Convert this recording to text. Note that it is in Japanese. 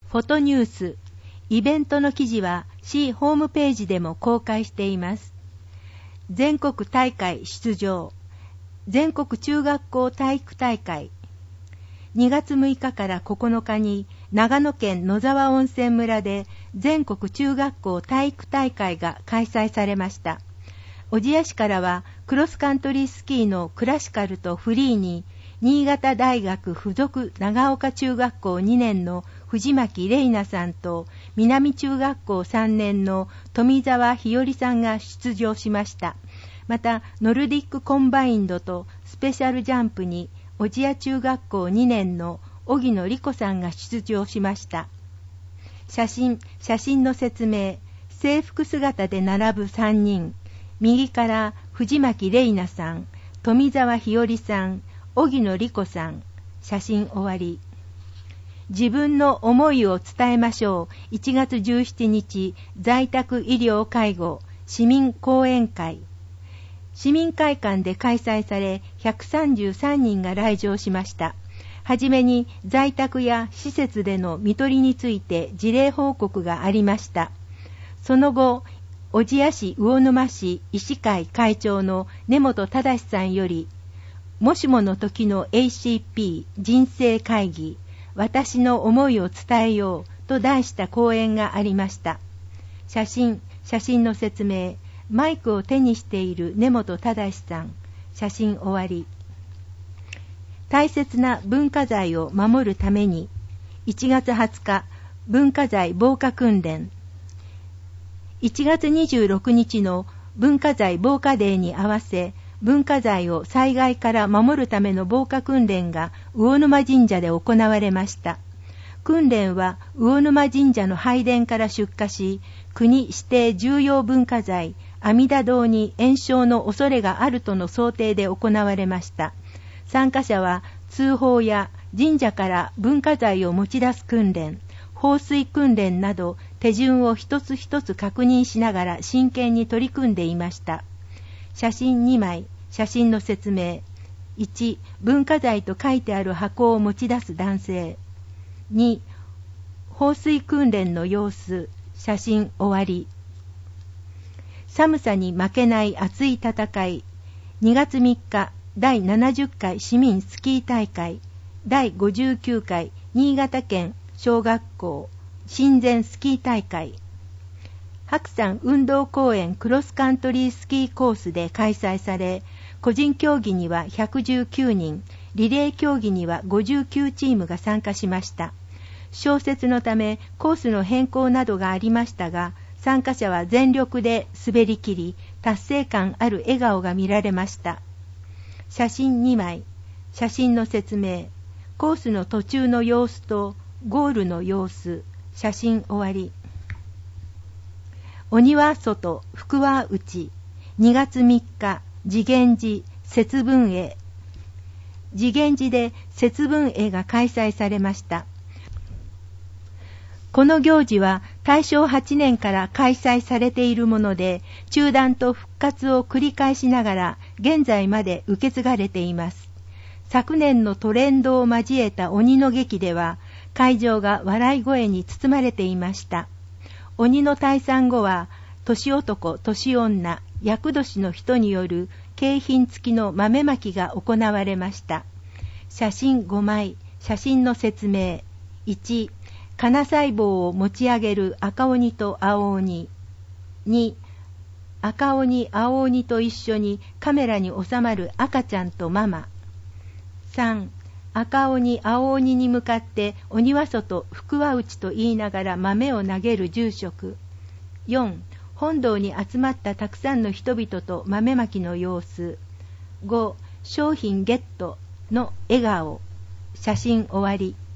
フォトニュース、イベントの記事は市ホームページでも公開しています。全国大会出場、全国中学校体育大会。2月6日から9日に長野県野沢温泉村で全国中学校体育大会が開催されました。小千谷市からはクロスカントリースキーのクラシカルとフリーに新潟大学附属長岡中学校2年の藤巻玲奈さんと南中学校3年の富澤日和さんが出場しました。またノルディックコンバインドとスペシャルジャンプに小千谷中学校2年の荻野理子さんが出場しました。写真の説明。制服姿で並ぶ3人。右から藤巻玲奈さん、富澤日和さん、荻野理子さん。写真終わり。自分の思いを伝えましょう。1月17日、在宅医療介護市民講演会。市民会館で開催され、133人が来場しました。はじめに在宅や施設での看取りについて事例報告がありました。その後、小千谷市魚沼市医師会会長の根本忠さんより、もしもの時の ACP 人生会議、私の思いを伝えようと題した講演がありました。写真の説明。マイクを手にしている根本忠さん。写真終わり。大切な文化財を守るために、1月20日、文化財防火訓練。1月26日の文化財防火デーに合わせ、文化財を災害から守るための防火訓練が魚沼神社で行われました。訓練は魚沼神社の拝殿から出火し、国指定重要文化財阿弥陀堂に延焼の恐れがあるとの想定で行われました。参加者は通報や神社から文化財を持ち出す訓練、放水訓練など手順を一つ一つ確認しながら真剣に取り組んでいました。写真2枚、写真の説明。1、文化財と書いてある箱を持ち出す男性。2、放水訓練の様子。写真終わり。寒さに負けない熱い戦い。2月3日、第70回市民スキー大会。第59回新潟県小学校親善スキー大会。白山運動公園クロスカントリースキーコースで開催され、個人競技には119人、リレー競技には59チームが参加しました。消雪のためコースの変更などがありましたが、参加者は全力で滑り切り、達成感ある笑顔が見られました。写真2枚、写真の説明。コースの途中の様子とゴールの様子。写真終わり。鬼は外、福は内。2月3日、次元寺節分会。次元寺で節分会が開催されました。この行事は大正8年から開催されているもので、中断と復活を繰り返しながら現在まで受け継がれています。昨年のトレンドを交えた鬼の劇では、会場が笑い声に包まれていました。鬼の退散後は、年男、年女、厄年の人による景品付きの豆まきが行われました。写真5枚、写真の説明。1、金細胞を持ち上げる赤鬼と青鬼。2、赤鬼、青鬼と一緒にカメラに収まる赤ちゃんとママ。3、赤鬼、青鬼に向かって鬼は外、福は内と言いながら豆を投げる住職。4、本堂に集まったたくさんの人々と豆まきの様子。5、商品ゲットの笑顔。写真終わり。